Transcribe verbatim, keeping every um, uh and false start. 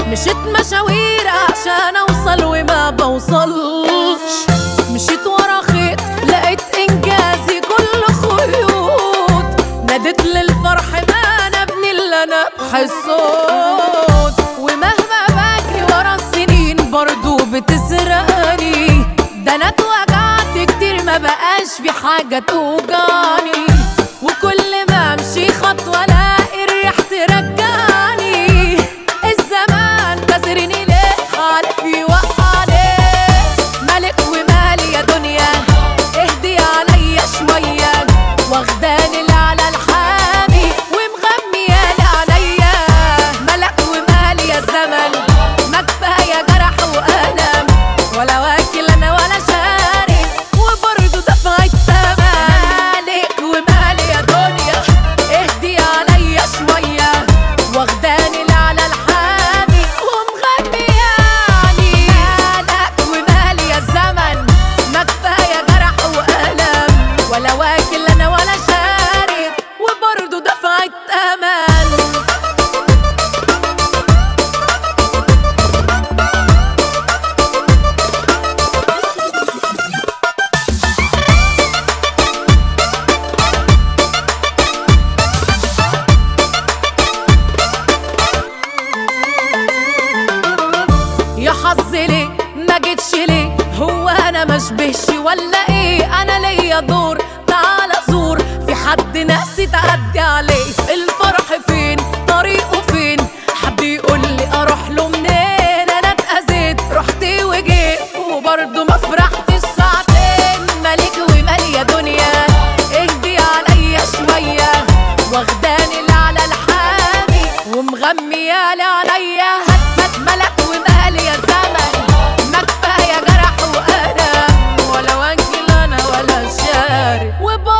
مشيت مشاوير عشان اوصل وما بوصلش، مشيت ورا خيط لقيت انجازي كله خيوط، ناديت للفرح ما انا ابني اللي انا بحسوت، ومهما بجري ورا السنين برضو بتسرقني، ده انا اتوجعت كتير ما بقاش في حاجة توجعني، وكل ما امشي خطوة الاقي الريح ترجعني، الزمان كسرني ليه حالفي وقعني، ملك ومالي يا دنيا اهدي عليا شوية، واخداني على الحامي ومغميالي عليا، ملك ومالي يا الزمن ما كفاية جرح وألم، ولا واكل انا ولا شاري وبرضه دفع الثمن، مالك ومالي يا دنيا اهدي عليا شوية، واخداني على الحامي ومغمياني، مالك ومالي يا الزمن ما كفاية جرح وألم، ولا واكل انا ولا شاري وبرضه دفع الثمن. يا حظي ليه ما جيتش ليه، هو انا مشبهش ولا ايه، انا ليا دور تعال زور، في حد ناسي تعدي عليه، الفرح فين طريقه فين، حد يقول لي اروح له منين، انا اتأذيت رحت وجيت وبرضه ما فرحتش ساعتين، مالك ومالي يا دنيا اهدي عليا شوية، واخداني على الحامي ومغميالي عليا، هات ملك ومالي يا زمن ما كفاية جرح وألم، ولا واكل أنا ولا شاري.